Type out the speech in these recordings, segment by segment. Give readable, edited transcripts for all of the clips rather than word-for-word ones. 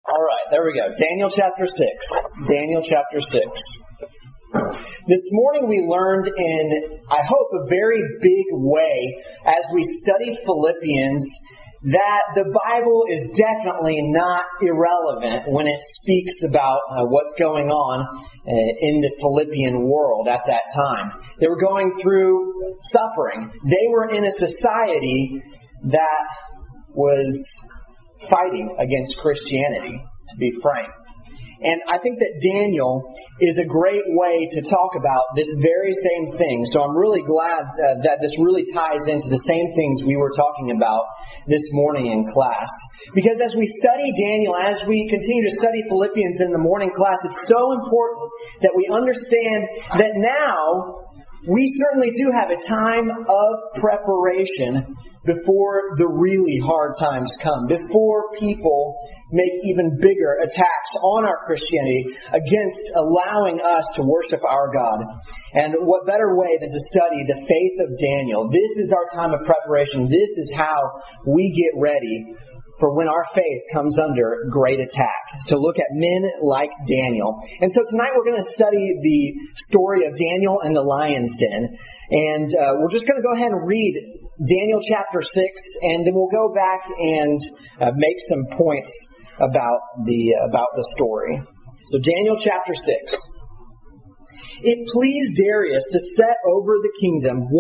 All right, there we go. Daniel chapter 6. Daniel chapter 6. This morning we learned in, I hope, a very big way as we studied Philippians that the Bible is definitely not irrelevant when it speaks about what's going on in the Philippian world at that time. They were going through suffering. They were in a society that was fighting against Christianity, to be frank. And I think that Daniel is a great way to talk about this very same thing. So I'm really glad that this really ties into the same things we were talking about this morning in class. Because as we study Daniel, as we continue to study Philippians in the morning class, it's so important that we understand that now we certainly do have a time of preparation before the really hard times come, before people make even bigger attacks on our Christianity against allowing us to worship our God. And what better way than to study the faith of Daniel? This is our time of preparation. This is how we get ready for when our faith comes under great attack. To look at men like Daniel. And so tonight we're going to study the story of Daniel and the lion's den. And we're just going to go ahead and read Daniel chapter 6, and then we'll go back and make some points about the story. So Daniel chapter 6. It pleased Darius to set over the kingdom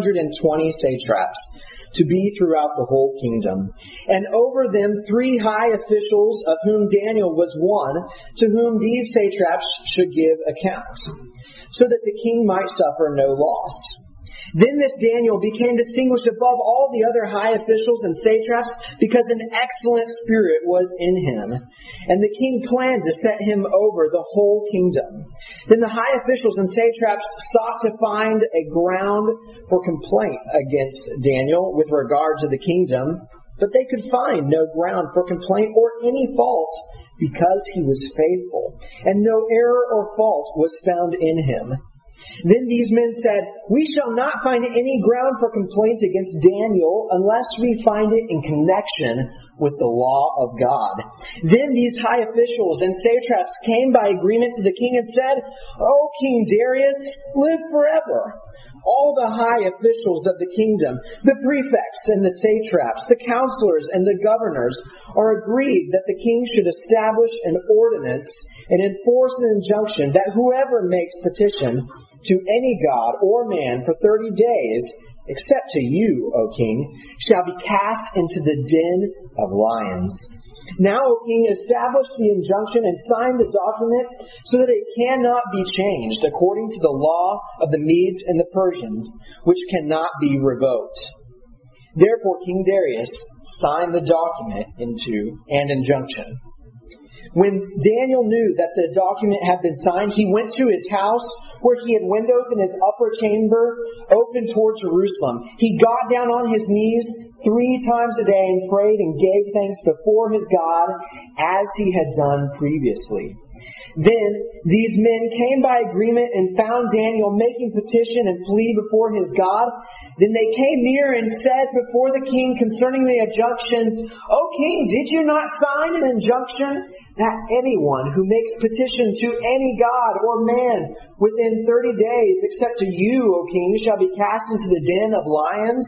120 satraps, to be throughout the whole kingdom, and over them 3 high officials, of whom Daniel was one, to whom these satraps should give account, so that the king might suffer no loss. Then this Daniel became distinguished above all the other high officials and satraps because an excellent spirit was in him. And the king planned to set him over the whole kingdom. Then the high officials and satraps sought to find a ground for complaint against Daniel with regard to the kingdom, but they could find no ground for complaint or any fault because he was faithful, and no error or fault was found in him. Then these men said, "We shall not find any ground for complaint against Daniel unless we find it in connection with the law of God." Then these high officials and satraps came by agreement to the king and said, "O King Darius, live forever." All the high officials of the kingdom, the prefects and the satraps, the counselors and the governors, are agreed that the king should establish an ordinance and enforce an injunction that whoever makes petition to any god or man for 30 days, except to you, O king, shall be cast into the den of lions. Now, O king, establish the injunction and sign the document so that it cannot be changed according to the law of the Medes and the Persians, which cannot be revoked. Therefore, King Darius signed the document into an injunction. When Daniel knew that the document had been signed, he went to his house where he had windows in his upper chamber open toward Jerusalem. He got down on his knees 3 times a day and prayed and gave thanks before his God as he had done previously. Then these men came by agreement and found Daniel making petition and plea before his God. Then they came near and said before the king concerning the injunction, "O king, did you not sign an injunction that anyone who makes petition to any god or man within 30 days, except to you, O king, shall be cast into the den of lions?"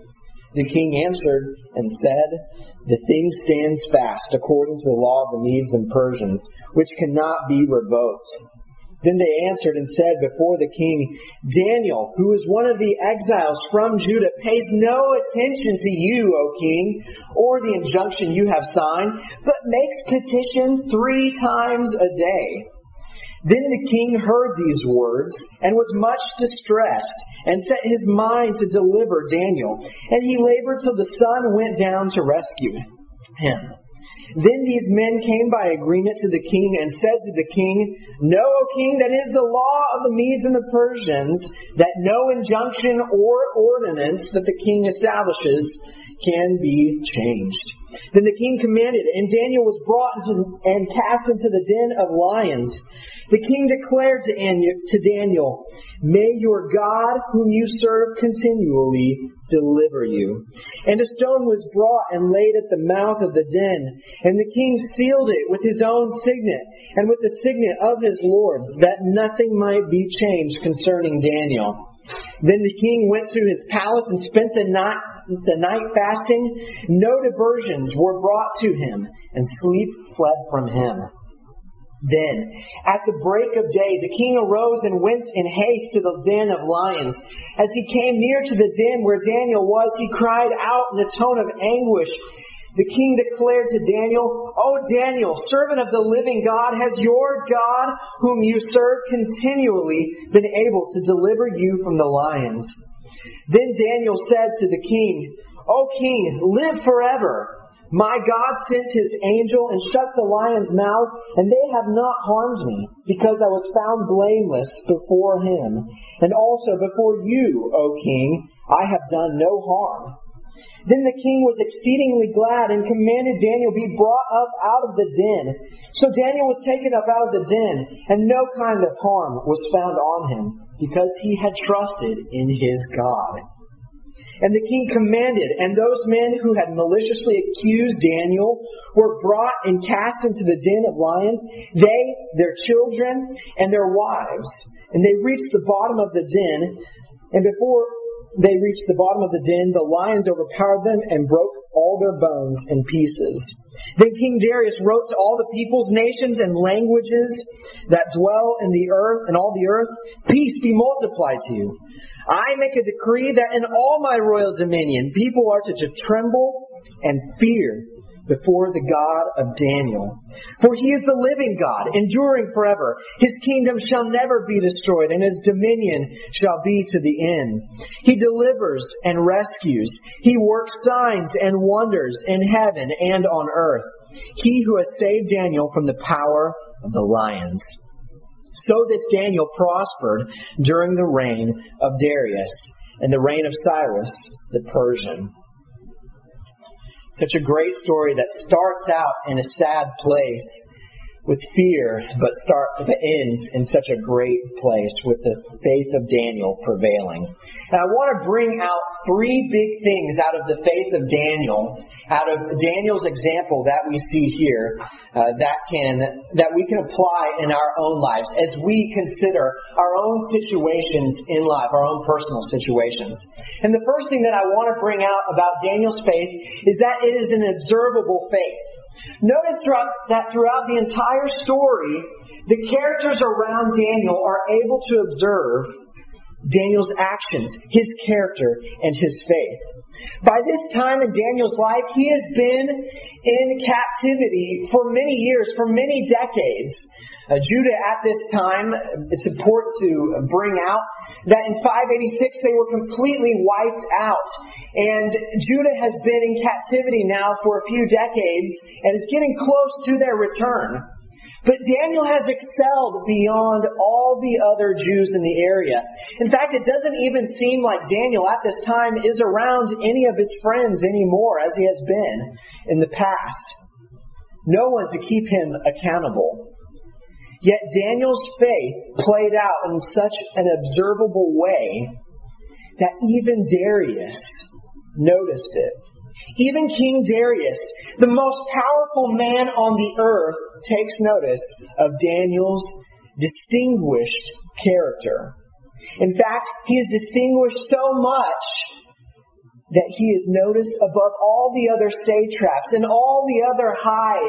The king answered and said, "The thing stands fast according to the law of the Medes and Persians, which cannot be revoked." Then they answered and said before the king, "Daniel, who is one of the exiles from Judah, pays no attention to you, O king, or the injunction you have signed, but makes petition 3 times a day." Then the king heard these words and was much distressed and set his mind to deliver Daniel. And he labored till the sun went down to rescue him. Then these men came by agreement to the king and said to the king, "Know, O king, that is the law of the Medes and the Persians, that no injunction or ordinance that the king establishes can be changed." Then the king commanded, and Daniel was brought and cast into the den of lions. The king declared to Daniel, "May your God, whom you serve continually, deliver you." And a stone was brought and laid at the mouth of the den, and the king sealed it with his own signet and with the signet of his lords, that nothing might be changed concerning Daniel. Then the king went to his palace and spent the night fasting. No diversions were brought to him, and sleep fled from him. Then, at the break of day, the king arose and went in haste to the den of lions. As he came near to the den where Daniel was, he cried out in a tone of anguish. The king declared to Daniel, "O Daniel, servant of the living God, has your God, whom you serve continually, been able to deliver you from the lions?" Then Daniel said to the king, "O king, live forever. My God sent his angel and shut the lions' mouths, and they have not harmed me, because I was found blameless before him. And also before you, O king, I have done no harm." Then the king was exceedingly glad and commanded Daniel be brought up out of the den. So Daniel was taken up out of the den, and no kind of harm was found on him, because he had trusted in his God. And the king commanded, and those men who had maliciously accused Daniel were brought and cast into the den of lions, they, their children, and their wives. And they reached the bottom of the den, and before they reached the bottom of the den, the lions overpowered them and broke all their bones in pieces. Then King Darius wrote to all the peoples, nations, and languages that dwell in the earth, and all the earth, "Peace be multiplied to you. I make a decree that in all my royal dominion people are to tremble and fear before the God of Daniel. For he is the living God, enduring forever. His kingdom shall never be destroyed, and his dominion shall be to the end. He delivers and rescues. He works signs and wonders in heaven and on earth. He who has saved Daniel from the power of the lions." So this Daniel prospered during the reign of Darius and the reign of Cyrus the Persian. Such a great story that starts out in a sad place with fear, but ends in such a great place with the faith of Daniel prevailing. And I want to bring out three big things out of the faith of Daniel, out of Daniel's example that we see here, that we can apply in our own lives as we consider our own situations in life, our own personal situations. And the first thing that I want to bring out about Daniel's faith is that it is an observable faith. Notice that throughout the entire story, the characters around Daniel are able to observe Daniel's actions, his character, and his faith. By this time in Daniel's life, he has been in captivity for many years, for many decades. Judah at this time, it's important to bring out that in 586 they were completely wiped out. And Judah has been in captivity now for a few decades and is getting close to their return. But Daniel has excelled beyond all the other Jews in the area. In fact, it doesn't even seem like Daniel at this time is around any of his friends anymore as he has been in the past. No one to keep him accountable. Yet Daniel's faith played out in such an observable way that even Darius noticed it. Even King Darius, the most powerful man on the earth, takes notice of Daniel's distinguished character. In fact, he is distinguished so much that he is noticed above all the other satraps and all the other high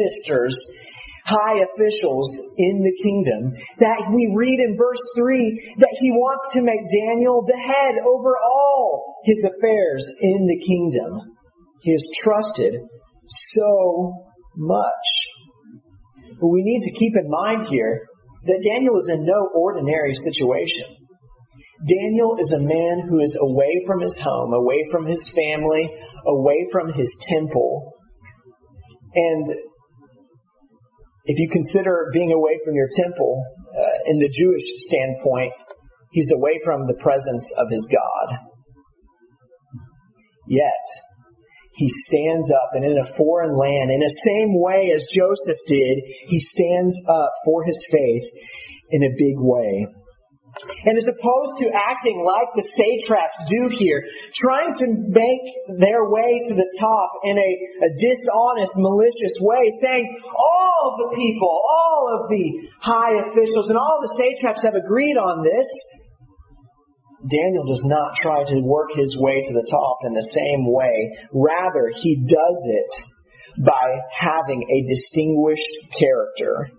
officials in the kingdom, that we read in verse 3 that he wants to make Daniel the head over all his affairs in the kingdom. He is trusted so much. But we need to keep in mind here that Daniel is in no ordinary situation. Daniel is a man who is away from his home, away from his family, away from his temple. And if you consider being away from your temple, in the Jewish standpoint, he's away from the presence of his God. Yet, he stands up, and in a foreign land, in the same way as Joseph did, he stands up for his faith in a big way. And as opposed to acting like the satraps do here, trying to make their way to the top in a dishonest, malicious way, saying all the people, all of the high officials and all the satraps have agreed on this, Daniel does not try to work his way to the top in the same way. Rather, he does it by having a distinguished character.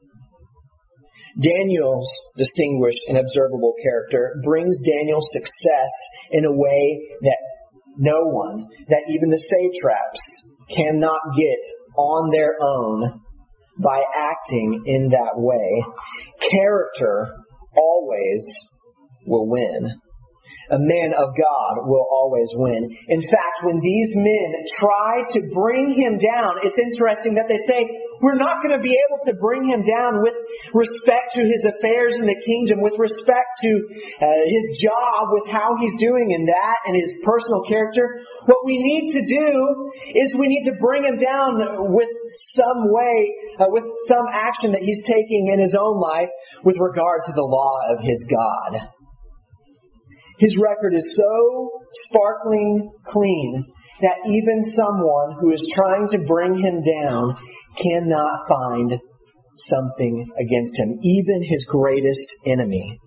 Daniel's distinguished and observable character brings Daniel success in a way that no one, that even the satraps, cannot get on their own by acting in that way. Character always will win. A man of God will always win. In fact, when these men try to bring him down, it's interesting that they say, we're not going to be able to bring him down with respect to his affairs in the kingdom, with respect to his job, with how he's doing in that, and his personal character. What we need to do is we need to bring him down with some way, with some action that he's taking in his own life with regard to the law of his God. His record is so sparkling clean that even someone who is trying to bring him down cannot find something against him, even his greatest enemy.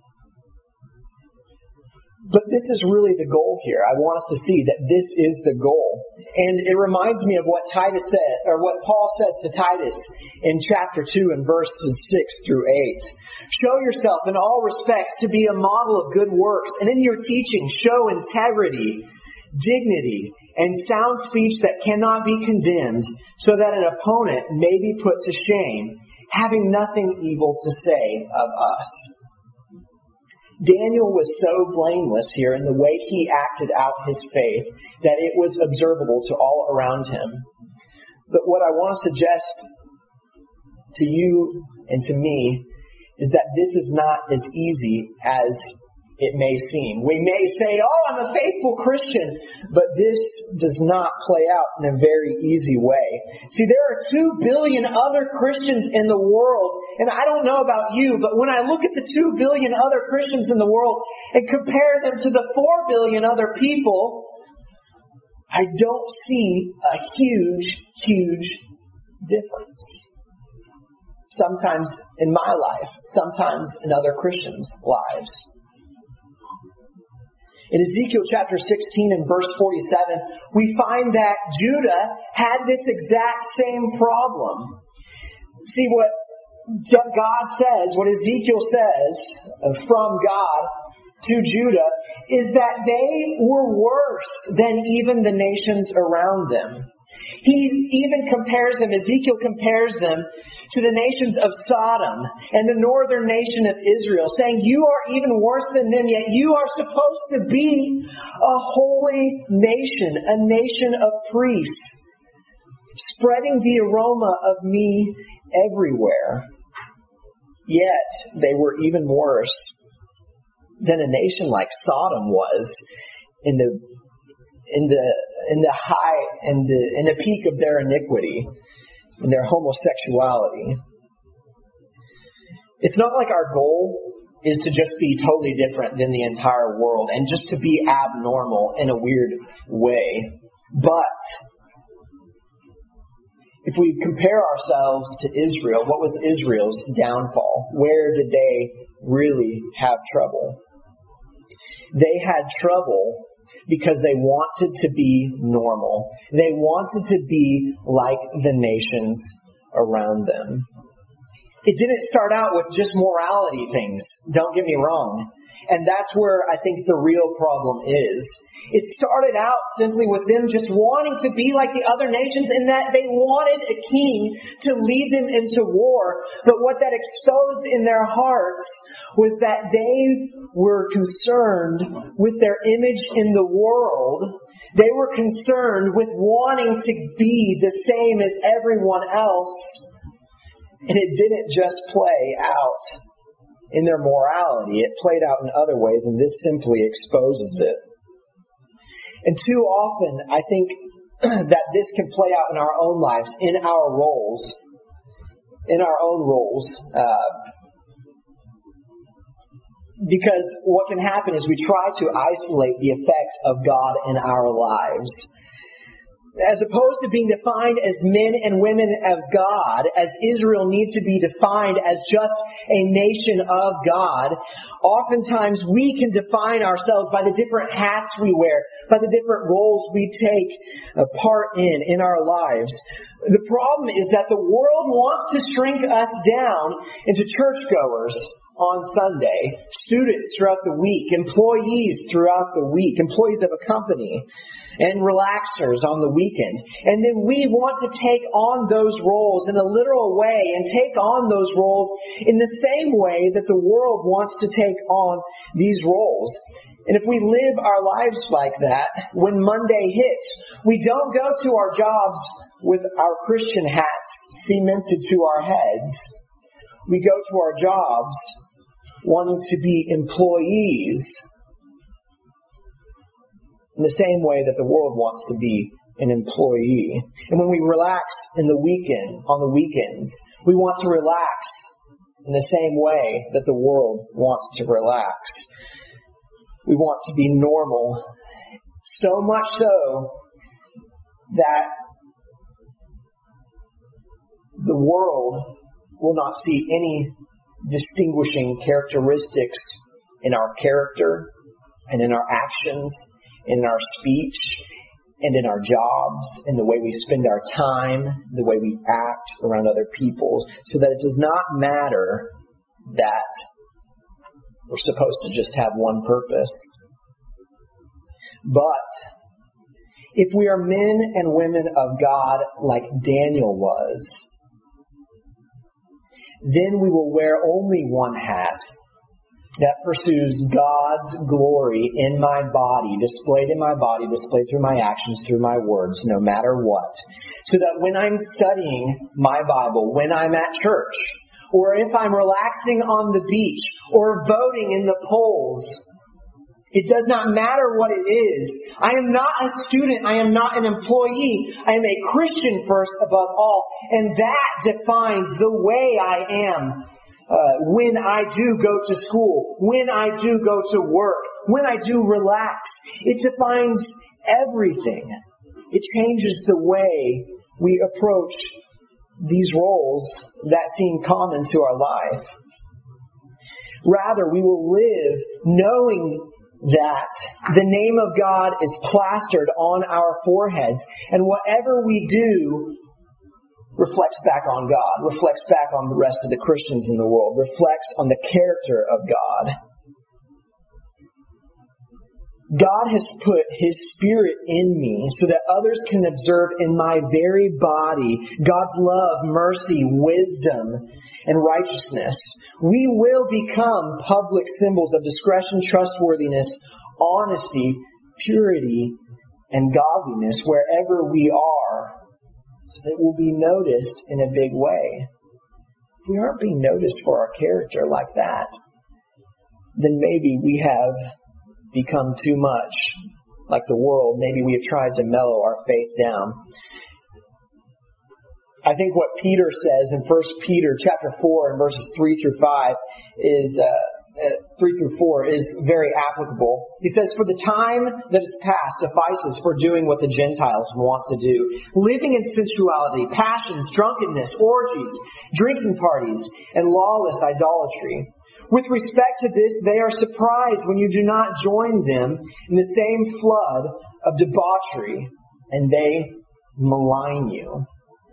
But this is really the goal here. I want us to see that this is the goal. And it reminds me of what Titus said, or what Paul says to Titus in chapter 2 and verses 6 through 8. Show yourself in all respects to be a model of good works, and in your teaching show integrity, dignity, and sound speech that cannot be condemned, so that an opponent may be put to shame, having nothing evil to say of us. Daniel was so blameless here in the way he acted out his faith that it was observable to all around him. But what I want to suggest to you and to me is that this is not as easy as it may seem. We may say, oh, I'm a faithful Christian, but this does not play out in a very easy way. See, there are 2 billion other Christians in the world, and I don't know about you, but when I look at the 2 billion other Christians in the world and compare them to the 4 billion other people, I don't see a huge difference. Sometimes in my life, sometimes in other Christians' lives. In Ezekiel chapter 16 and verse 47, we find that Judah had this exact same problem. See, what God says, what Ezekiel says from God to Judah, is that they were worse than even the nations around them. He even compares them, Ezekiel compares them to the nations of Sodom and the northern nation of Israel, saying, you are even worse than them, yet you are supposed to be a holy nation, a nation of priests, spreading the aroma of me everywhere. Yet they were even worse than a nation like Sodom was in the peak of their iniquity and their homosexuality. It's not like our goal is to just be totally different than the entire world and just to be abnormal in a weird way. But if we compare ourselves to Israel, what was Israel's downfall? Where did they really have trouble? They had trouble because they wanted to be normal. They wanted to be like the nations around them. It didn't start out with just morality things, don't get me wrong. And that's where I think the real problem is. It started out simply with them just wanting to be like the other nations in that they wanted a king to lead them into war. But what that exposed in their hearts was that they were concerned with their image in the world. They were concerned with wanting to be the same as everyone else. And it didn't just play out in their morality. It played out in other ways, and this simply exposes it. And too often, I think that this can play out in our own lives, in our roles, because what can happen is we try to isolate the effect of God in our lives. As opposed to being defined as men and women of God, as Israel needs to be defined as just a nation of God, oftentimes we can define ourselves by the different hats we wear, by the different roles we take part in our lives. The problem is that the world wants to shrink us down into churchgoers on Sunday, students throughout the week, employees throughout the week, employees of a company, and relaxers on the weekend. And then we want to take on those roles in a literal way and take on those roles in the same way that the world wants to take on these roles. And if we live our lives like that, when Monday hits, we don't go to our jobs with our Christian hats cemented to our heads. We go to our jobs wanting to be employees in the same way that the world wants to be an employee. And when we relax on the weekends, we want to relax in the same way that the world wants to relax. We want to be normal, so much so that the world will not see any distinguishing characteristics in our character and in our actions, in our speech, and in our jobs, in the way we spend our time, the way we act around other people, so that it does not matter that we're supposed to just have one purpose. But if we are men and women of God like Daniel was, then we will wear only one hat that pursues God's glory in my body, displayed through my actions, through my words, no matter what. So that when I'm studying my Bible, when I'm at church, or if I'm relaxing on the beach, or voting in the polls, it does not matter what it is. I am not a student. I am not an employee. I am a Christian first above all. And that defines the way I am. When I do go to school, when I do go to work, when I do relax, it defines everything. It changes the way we approach these roles that seem common to our life. Rather, we will live knowing that the name of God is plastered on our foreheads, and whatever we do reflects back on God, reflects back on the rest of the Christians in the world, reflects on the character of God. God has put His Spirit in me so that others can observe in my very body God's love, mercy, wisdom, and righteousness. We will become public symbols of discretion, trustworthiness, honesty, purity, and godliness wherever we are, so that we'll be noticed in a big way. If we aren't being noticed for our character like that, then maybe we have become too much like the world. Maybe we have tried to mellow our faith down. I think what Peter says in 1 Peter chapter 4 and verses 3 through 5 is 3 through 4 is very applicable. He says, "For the time that is past suffices for doing what the Gentiles want to do, living in sensuality, passions, drunkenness, orgies, drinking parties, and lawless idolatry. With respect to this, they are surprised when you do not join them in the same flood of debauchery, and they malign you."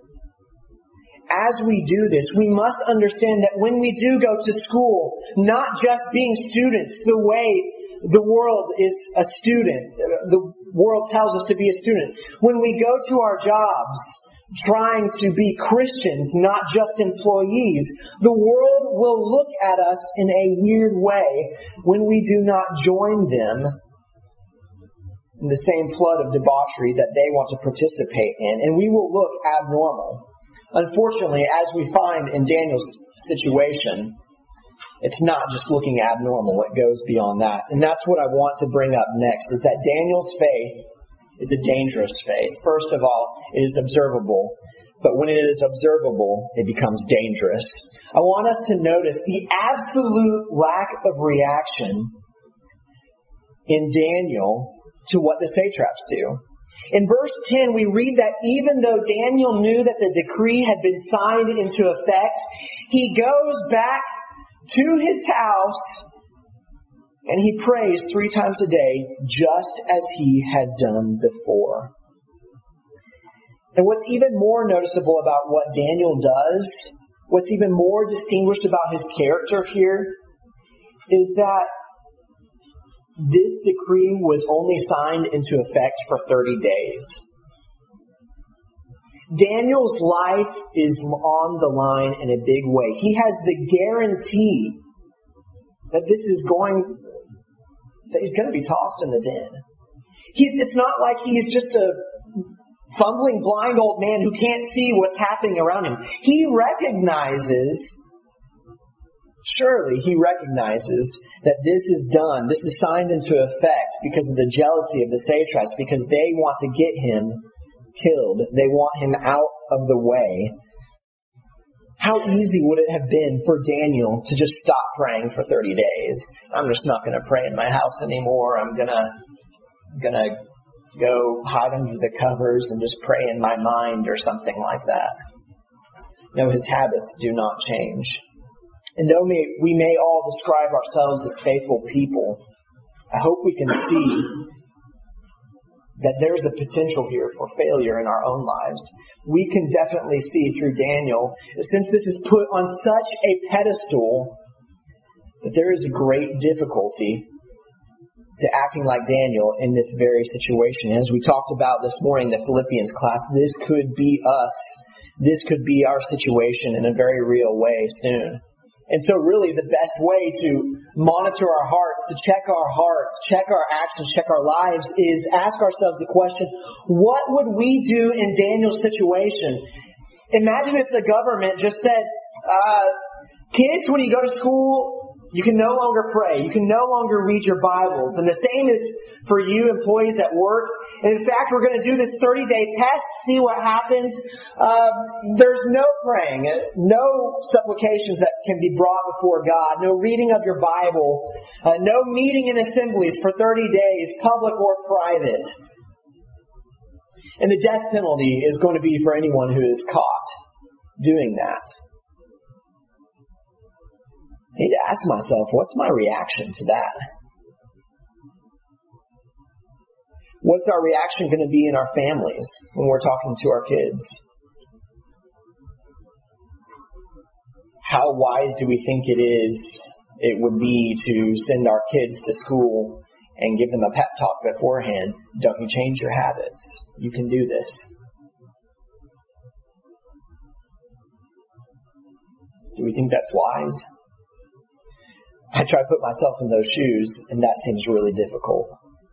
As we do this, we must understand that when we do go to school, not just being students the way the world is a student, the world tells us to be a student. When we go to our jobs, trying to be Christians, not just employees, the world will look at us in a weird way when we do not join them in the same flood of debauchery that they want to participate in, and we will look abnormal. Unfortunately, as we find in Daniel's situation, it's not just looking abnormal, it goes beyond that. And that's what I want to bring up next, is that Daniel's faith is a dangerous faith. First of all, it is observable. But when it is observable, it becomes dangerous. I want us to notice the absolute lack of reaction in Daniel to what the satraps do. In verse 10, we read that even though Daniel knew that the decree had been signed into effect, he goes back to his house and he prays 3 times a day, just as he had done before. And what's even more noticeable about what Daniel does, what's even more distinguished about his character here, is that this decree was only signed into effect for 30 days. Daniel's life is on the line in a big way. He has the guarantee that he's going to be tossed in the den. It's not like he's just a fumbling blind old man who can't see what's happening around him. Surely he recognizes that this is done, this is signed into effect because of the jealousy of the satraps, because they want to get him killed. They want him out of the way. How easy would it have been for Daniel to just stop praying for 30 days? I'm just not going to pray in my house anymore. I'm going to go hide under the covers and just pray in my mind or something like that. No, his habits do not change. And though we may all describe ourselves as faithful people, I hope we can see that there's a potential here for failure in our own lives. We can definitely see through Daniel, since this is put on such a pedestal, that there is a great difficulty to acting like Daniel in this very situation. As we talked about this morning, the Philippians class, this could be us. This could be our situation in a very real way soon. And so really the best way to monitor our hearts, to check our hearts, check our actions, check our lives, is ask ourselves the question, what would we do in Daniel's situation? Imagine if the government just said, kids, when you go to school, you can no longer pray. You can no longer read your Bibles. And the same is for you employees at work. And in fact, we're going to do this 30-day test, see what happens. There's no praying, no supplications that can be brought before God, no reading of your Bible, no meeting in assemblies for 30 days, public or private. And the death penalty is going to be for anyone who is caught doing that. I need to ask myself, what's my reaction to that? What's our reaction going to be in our families when we're talking to our kids? How wise do we think it would be to send our kids to school and give them a pep talk beforehand? Don't you change your habits. You can do this. Do we think that's wise? I try to put myself in those shoes, and that seems really difficult.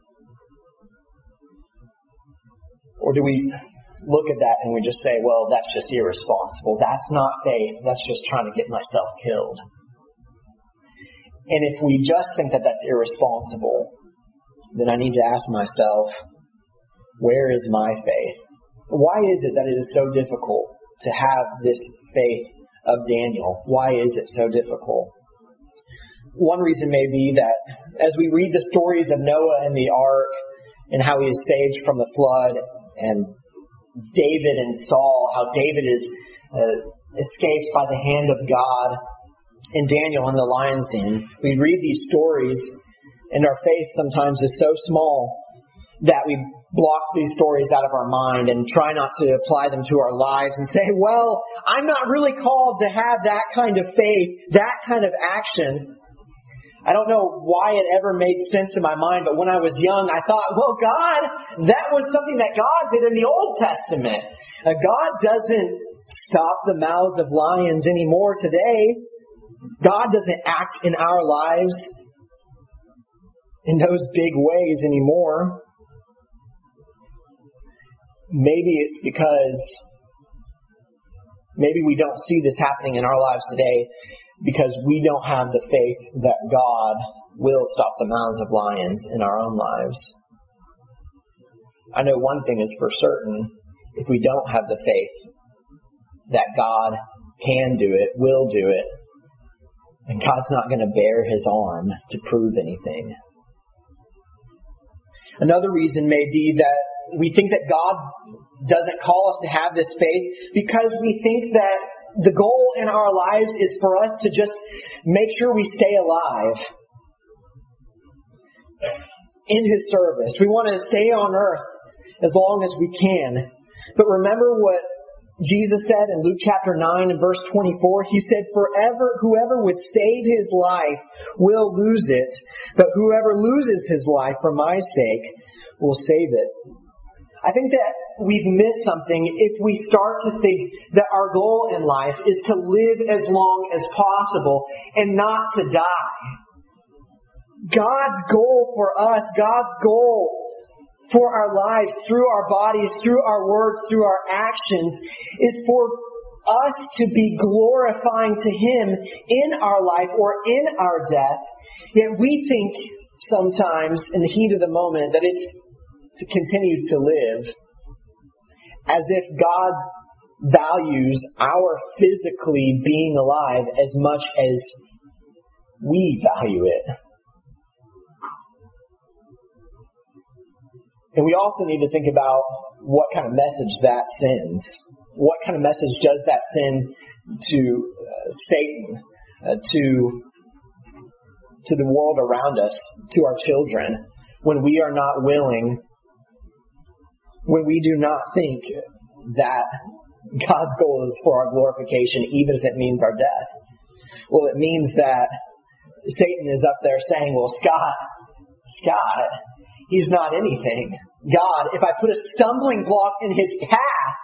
Or do we look at that and we just say, well, that's just irresponsible. That's not faith. That's just trying to get myself killed. And if we just think that that's irresponsible, then I need to ask myself, where is my faith? Why is it that it is so difficult to have this faith of Daniel? Why is it so difficult? One reason may be that as we read the stories of Noah and the ark and how he is saved from the flood, and David and Saul, how David escapes by the hand of God, and Daniel in the lion's den, we read these stories and our faith sometimes is so small that we block these stories out of our mind and try not to apply them to our lives and say, well, I'm not really called to have that kind of faith, that kind of action. I don't know why it ever made sense in my mind, but when I was young, I thought, well, God, that was something that God did in the Old Testament. God doesn't stop the mouths of lions anymore today. God doesn't act in our lives in those big ways anymore. Maybe it's because maybe we don't see this happening in our lives today because we don't have the faith that God will stop the mouths of lions in our own lives. I know one thing is for certain. If we don't have the faith that God can do it, will do it, and God's not going to bare his arm to prove anything. Another reason may be that we think that God doesn't call us to have this faith because we think that the goal in our lives is for us to just make sure we stay alive in his service. We want to stay on earth as long as we can. But remember what Jesus said in Luke chapter 9 and verse 24. He said, whoever would save his life will lose it, but whoever loses his life for my sake will save it. I think that we've missed something if we start to think that our goal in life is to live as long as possible and not to die. God's goal for us, God's goal for our lives, through our bodies, through our words, through our actions, is for us to be glorifying to him in our life or in our death. Yet we think sometimes in the heat of the moment that it's to continue to live as if God values our physically being alive as much as we value it. And we also need to think about what kind of message that sends. What kind of message does that send to Satan, to the world around us, to our children, when we are not willing, when we do not think that God's goal is for our glorification, even if it means our death? Well, it means that Satan is up there saying, well, Scott, he's not anything. God, if I put a stumbling block in his path,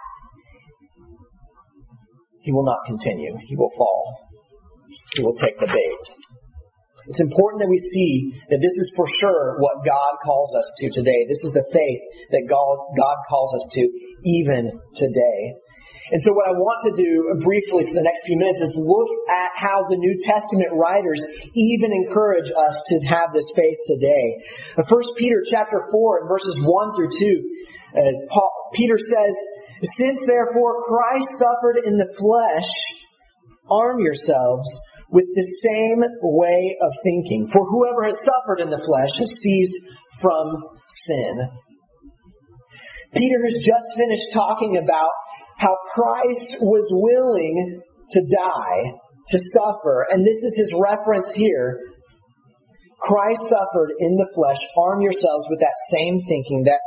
he will not continue. He will fall. He will take the bait. It's important that we see that this is for sure what God calls us to today. This is the faith that God calls us to even today. And so what I want to do briefly for the next few minutes is look at how the New Testament writers even encourage us to have this faith today. 1 Peter chapter 4 and verses 1 through 2, Peter says, "Since therefore Christ suffered in the flesh, arm yourselves with the same way of thinking. For whoever has suffered in the flesh has ceased from sin." Peter has just finished talking about how Christ was willing to die, to suffer. And this is his reference here. Christ suffered in the flesh. Arm yourselves with that same thinking that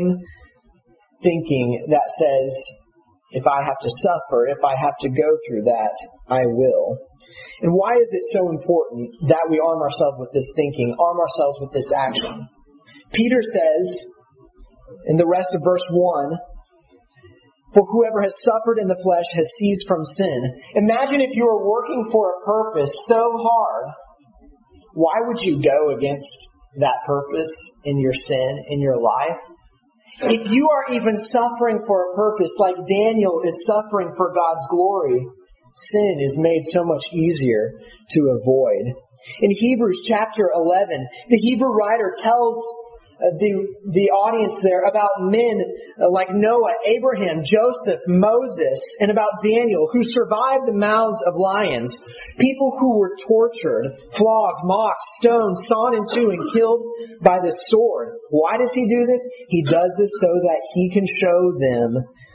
says, if I have to suffer, if I have to go through that, I will. And why is it so important that we arm ourselves with this thinking, arm ourselves with this action? Peter says, in the rest of verse 1, "For whoever has suffered in the flesh has ceased from sin." Imagine if you were working for a purpose so hard. Why would you go against that purpose in your sin, in your life? If you are even suffering for a purpose like Daniel is suffering for God's glory, sin is made so much easier to avoid. In Hebrews chapter 11, the Hebrew writer tells the audience there about men like Noah, Abraham, Joseph, Moses, and about Daniel, who survived the mouths of lions. People who were tortured, flogged, mocked, stoned, sawn in two, and killed by the sword. Why does he do this? He does this so that he can show them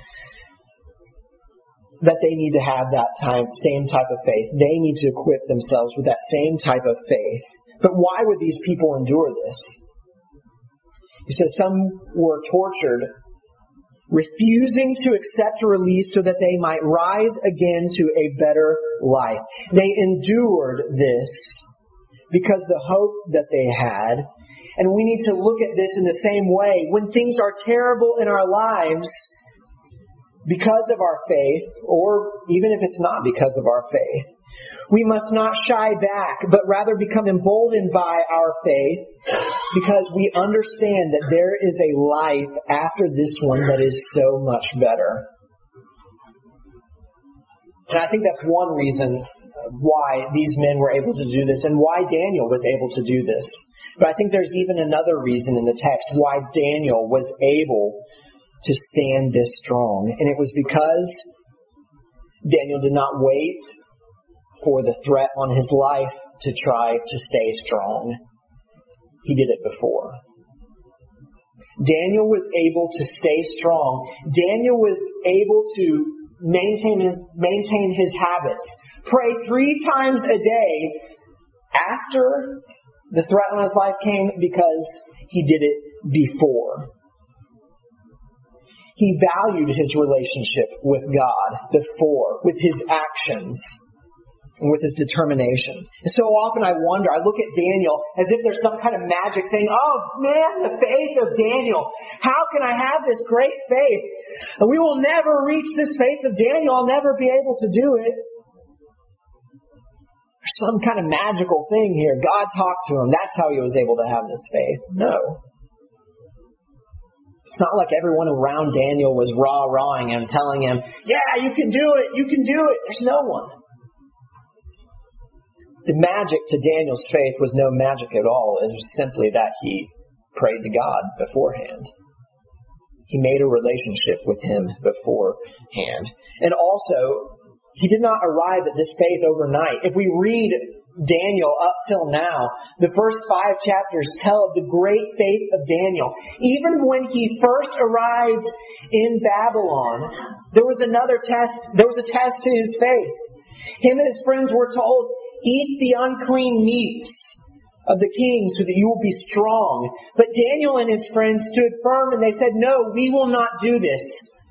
that they need to have that same type of faith. They need to equip themselves with that same type of faith. But why would these people endure this? He says some were tortured, refusing to accept a release so that they might rise again to a better life. They endured this because the hope that they had. And we need to look at this in the same way. When things are terrible in our lives because of our faith, or even if it's not because of our faith, we must not shy back, but rather become emboldened by our faith because we understand that there is a life after this one that is so much better. And I think that's one reason why these men were able to do this and why Daniel was able to do this. But I think there's even another reason in the text why Daniel was able to stand this strong. And it was because Daniel did not wait for the threat on his life to try to stay strong. He did it before. Daniel was able to stay strong. Daniel was able to maintain his habits. Pray 3 times a day after the threat on his life came because he did it before. He valued his relationship with God before, with his actions, and with his determination. And so often I wonder, I look at Daniel as if there's some kind of magic thing. Oh man, the faith of Daniel. How can I have this great faith? And we will never reach this faith of Daniel. I'll never be able to do it. There's some kind of magical thing here. God talked to him. That's how he was able to have this faith. No. It's not like everyone around Daniel was rah-rahing him, telling him, yeah, you can do it, you can do it. There's no one. The magic to Daniel's faith was no magic at all. It was simply that he prayed to God beforehand. He made a relationship with him beforehand. And also, he did not arrive at this faith overnight. If we read Daniel up till now, the first 5 chapters tell of the great faith of Daniel. Even when he first arrived in Babylon, there was another test. There was a test to his faith. Him and his friends were told, eat the unclean meats of the king so that you will be strong. But Daniel and his friends stood firm and they said, no, we will not do this.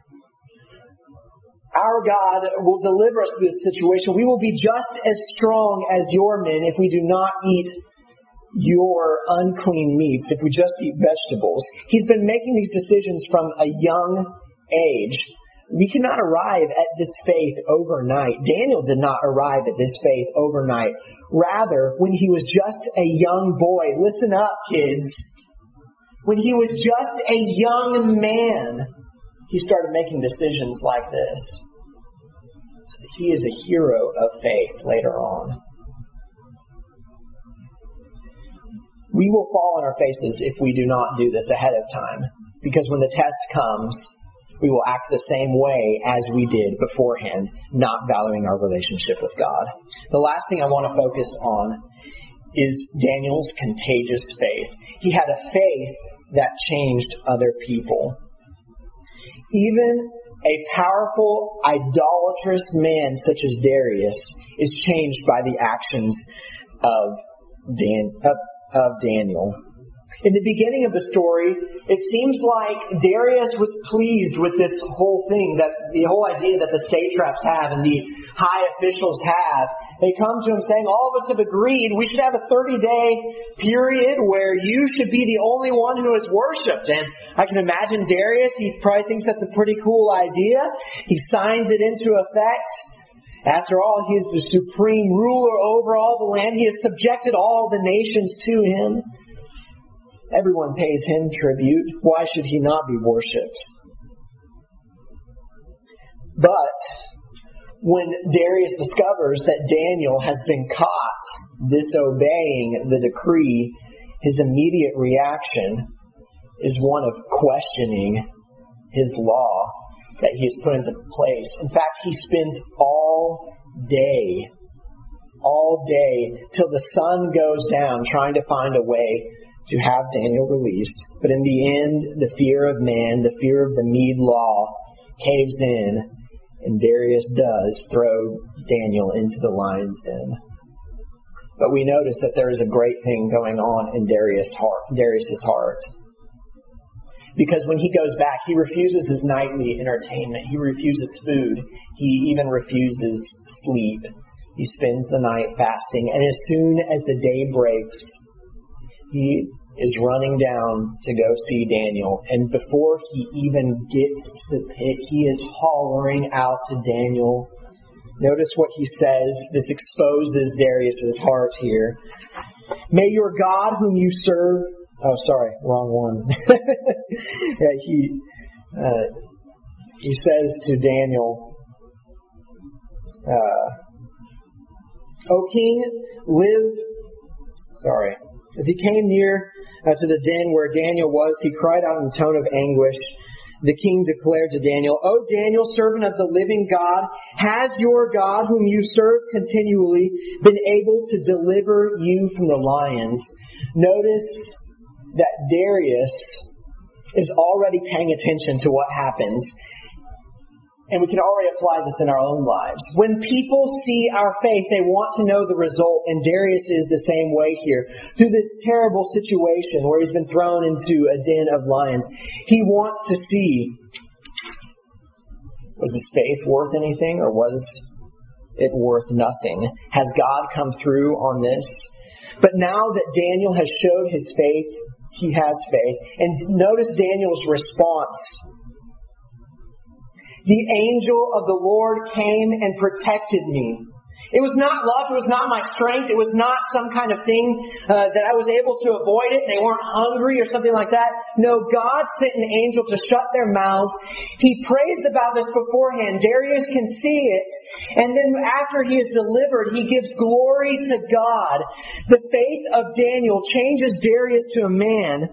Our God will deliver us through this situation. We will be just as strong as your men if we do not eat your unclean meats, if we just eat vegetables. He's been making these decisions from a young age. We cannot arrive at this faith overnight. Daniel did not arrive at this faith overnight. Rather, when he was just a young boy, listen up, kids. When he was just a young man, he started making decisions like this. He is a hero of faith later on. We will fall on our faces if we do not do this ahead of time. Because when the test comes, we will act the same way as we did beforehand, not valuing our relationship with God. The last thing I want to focus on is Daniel's contagious faith. He had a faith that changed other people. Even a powerful, idolatrous man such as Darius is changed by the actions of Daniel. In the beginning of the story, it seems like Darius was pleased with this whole thing, that the whole idea that the satraps have and the high officials have. They come to him saying, all of us have agreed we should have a 30-day period where you should be the only one who is worshipped. And I can imagine Darius, he probably thinks that's a pretty cool idea. He signs it into effect. After all, he is the supreme ruler over all the land. He has subjected all the nations to him. Everyone pays him tribute. Why should he not be worshipped? But when Darius discovers that Daniel has been caught disobeying the decree, his immediate reaction is one of questioning his law that he has put into place. In fact, he spends all day till the sun goes down trying to find a way to have Daniel released. But in the end, the fear of man, the fear of the Mede law caves in, and Darius does throw Daniel into the lion's den. But we notice that there is a great thing going on in Darius' heart. Because when he goes back, he refuses his nightly entertainment. He refuses food. He even refuses sleep. He spends the night fasting. And as soon as the day breaks, he is running down to go see Daniel. And before he even gets to the pit, he is hollering out to Daniel. Notice what he says. This exposes Darius' heart here. May your God whom you serve... Oh, sorry, wrong one. Yeah, he says to Daniel, O king, live... Sorry. As he came near to the den where Daniel was, he cried out in a tone of anguish. The king declared to Daniel, "O Daniel, servant of the living God, has your God, whom you serve continually, been able to deliver you from the lions?" Notice that Darius is already paying attention to what happens. And we can already apply this in our own lives. When people see our faith, they want to know the result. And Darius is the same way here. Through this terrible situation where he's been thrown into a den of lions, he wants to see, was his faith worth anything, or was it worth nothing? Has God come through on this? But now that Daniel has showed his faith, he has faith. And notice Daniel's response. The angel of the Lord came and protected me. It was not luck. It was not my strength. It was not some kind of thing that I was able to avoid it. They weren't hungry or something like that. No, God sent an angel to shut their mouths. He praised about this beforehand. Darius can see it. And then after he is delivered, he gives glory to God. The faith of Daniel changes Darius into a man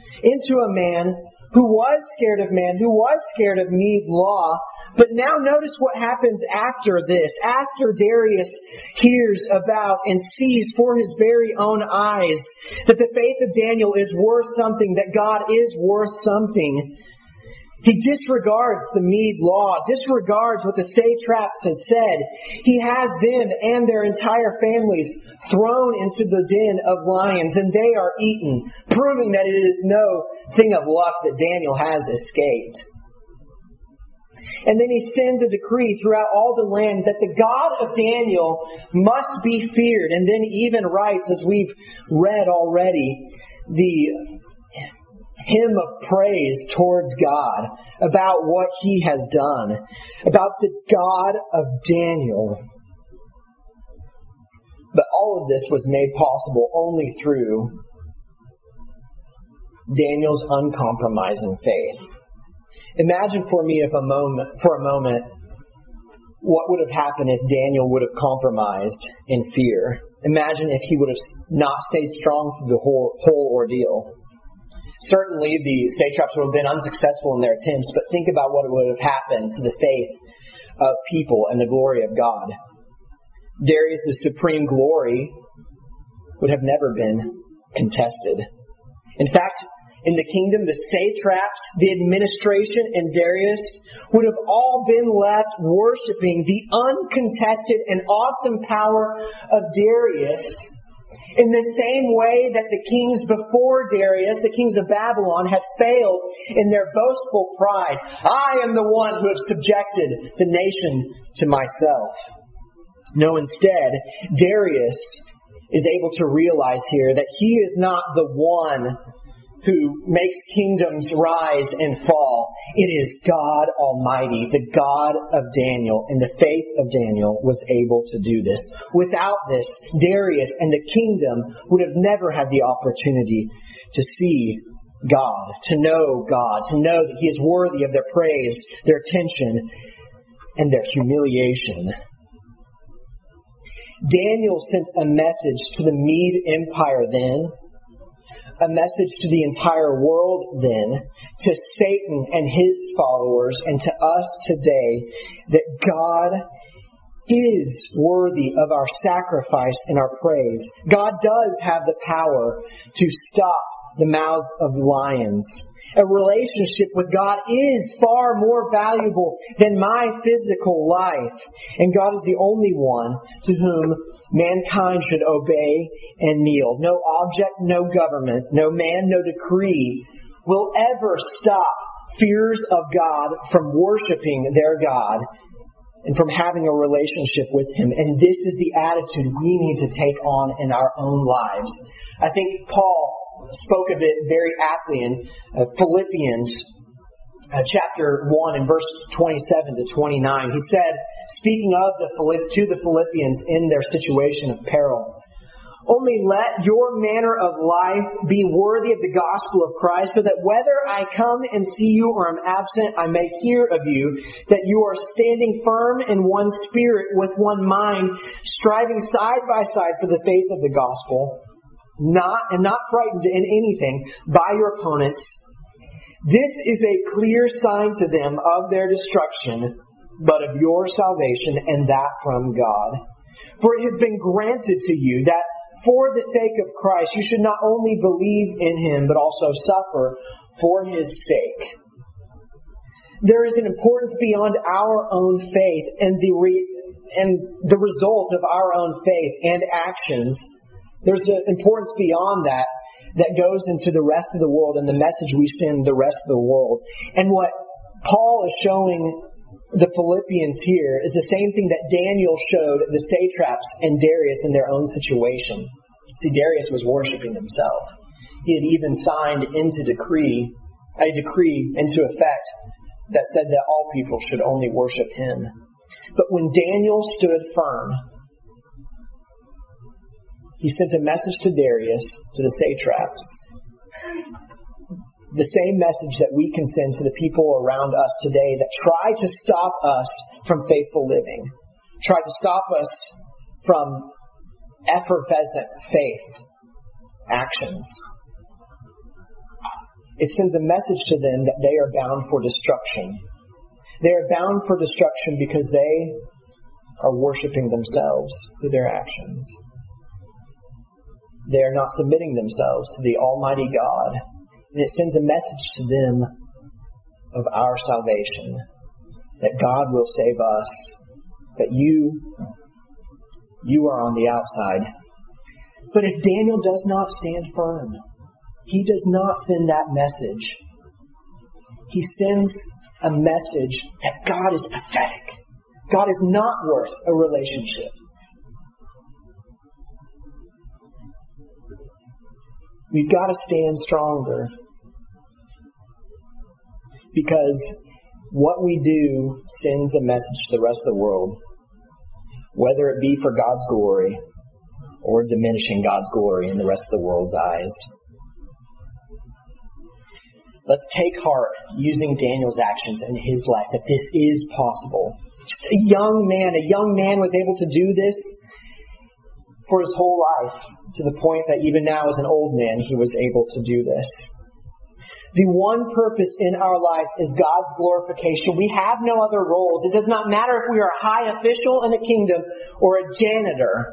who was scared of man, who was scared of Mede law. But now notice what happens after this. After Darius hears about and sees for his very own eyes that the faith of Daniel is worth something, that God is worth something, he disregards the Mede law, disregards what the satraps had said. He has them and their entire families thrown into the den of lions, and they are eaten, proving that it is no thing of luck that Daniel has escaped. And then he sends a decree throughout all the land that the God of Daniel must be feared. And then he even writes, as we've read already, the hymn of praise towards God about what He has done, about the God of Daniel. But all of this was made possible only through Daniel's uncompromising faith. Imagine for a moment, what would have happened if Daniel would have compromised in fear. Imagine if he would have not stayed strong through the whole ordeal. Certainly, the satraps would have been unsuccessful in their attempts, but think about what would have happened to the faith of people and the glory of God. Darius' supreme glory would have never been contested. In fact, in the kingdom, the satraps, the administration, and Darius would have all been left worshiping the uncontested and awesome power of Darius, in the same way that the kings before Darius, the kings of Babylon, had failed in their boastful pride. I am the one who have subjected the nation to myself. No, instead, Darius is able to realize here that he is not the one who makes kingdoms rise and fall. It is God Almighty, the God of Daniel, and the faith of Daniel was able to do this. Without this, Darius and the kingdom would have never had the opportunity to see God, to know that He is worthy of their praise, their attention, and their humiliation. Daniel sent a message to the Mede Empire then, a message to the entire world then, to Satan and his followers, and to us today, that God is worthy of our sacrifice and our praise. God does have the power to stop the mouths of lions. A relationship with God is far more valuable than my physical life. And God is the only one to whom mankind should obey and kneel. No object, no government, no man, no decree will ever stop fears of God from worshiping their God and from having a relationship with Him. And this is the attitude we need to take on in our own lives. I think Paul spoke of it very aptly in Philippians chapter 1 and verse 27 to 29. He said, speaking of to the Philippians in their situation of peril, "Only let your manner of life be worthy of the gospel of Christ, so that whether I come and see you or am absent, I may hear of you, that you are standing firm in one spirit, with one mind, striving side by side for the faith of the gospel, not frightened in anything by your opponents. This is a clear sign to them of their destruction, but of your salvation, and that from God. For it has been granted to you that for the sake of Christ you should not only believe in Him, but also suffer for His sake. There is an importance beyond our own faith and the result of our own faith and actions. There's an importance beyond that goes into the rest of the world and the message we send the rest of the world. And what Paul is showing the Philippians here is the same thing that Daniel showed the satraps and Darius in their own situation. See, Darius was worshiping himself. He had even signed a decree into effect that said that all people should only worship him. But when Daniel stood firm, he sent a message to Darius, to the satraps, the same message that we can send to the people around us today that try to stop us from faithful living, try to stop us from effervescent faith actions. It sends a message to them that they are bound for destruction. They are bound for destruction because they are worshiping themselves through their actions. They are not submitting themselves to the Almighty God. And it sends a message to them of our salvation, that God will save us, that you are on the outside. But if Daniel does not stand firm, he does not send that message. He sends a message that God is pathetic. God is not worth a relationship. We've got to stand stronger, because what we do sends a message to the rest of the world, whether it be for God's glory or diminishing God's glory in the rest of the world's eyes. Let's take heart using Daniel's actions in his life that this is possible. Just a young man was able to do this for his whole life, to the point that even now as an old man he was able to do this. The one purpose in our life is God's glorification. We have no other roles. It does not matter if we are a high official in the kingdom or a janitor.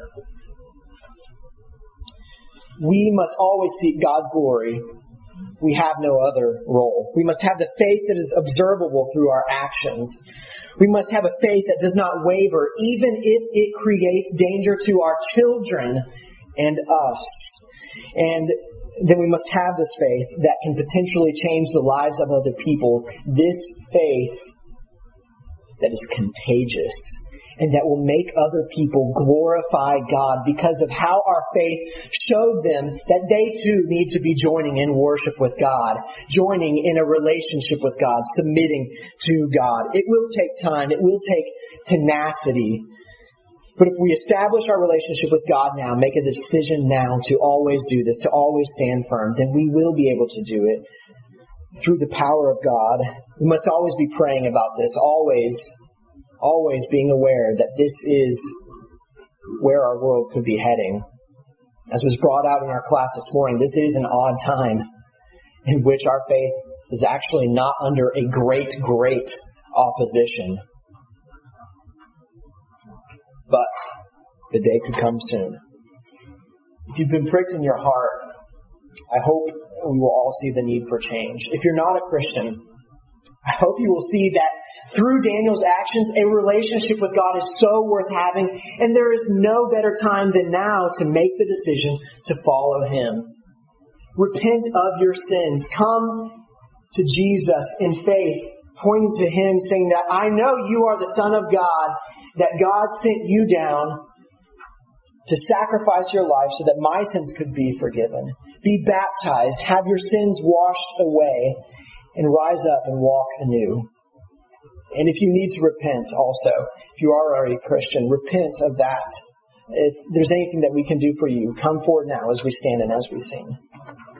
We must always seek God's glory. We have no other role. We must have the faith that is observable through our actions. We must have a faith that does not waver, even if it creates danger to our children and us. And then we must have this faith that can potentially change the lives of other people. This faith that is contagious and that will make other people glorify God because of how our faith showed them that they too need to be joining in worship with God, joining in a relationship with God, submitting to God. It will take time. It will take tenacity. But if we establish our relationship with God now, make a decision now to always do this, to always stand firm, then we will be able to do it through the power of God. We must always be praying about this, always being aware that this is where our world could be heading. As was brought out in our class this morning, this is an odd time in which our faith is actually not under a great opposition. But the day could come soon. If you've been pricked in your heart, I hope we will all see the need for change. If you're not a Christian, I hope you will see that through Daniel's actions, a relationship with God is so worth having, and there is no better time than now to make the decision to follow Him. Repent of your sins. Come to Jesus in faith, pointing to Him, saying that I know you are the Son of God, that God sent you down to sacrifice your life so that my sins could be forgiven. Be baptized, have your sins washed away, and rise up and walk anew. And if you need to repent also, if you are already a Christian, repent of that. If there's anything that we can do for you, come forward now as we stand and as we sing.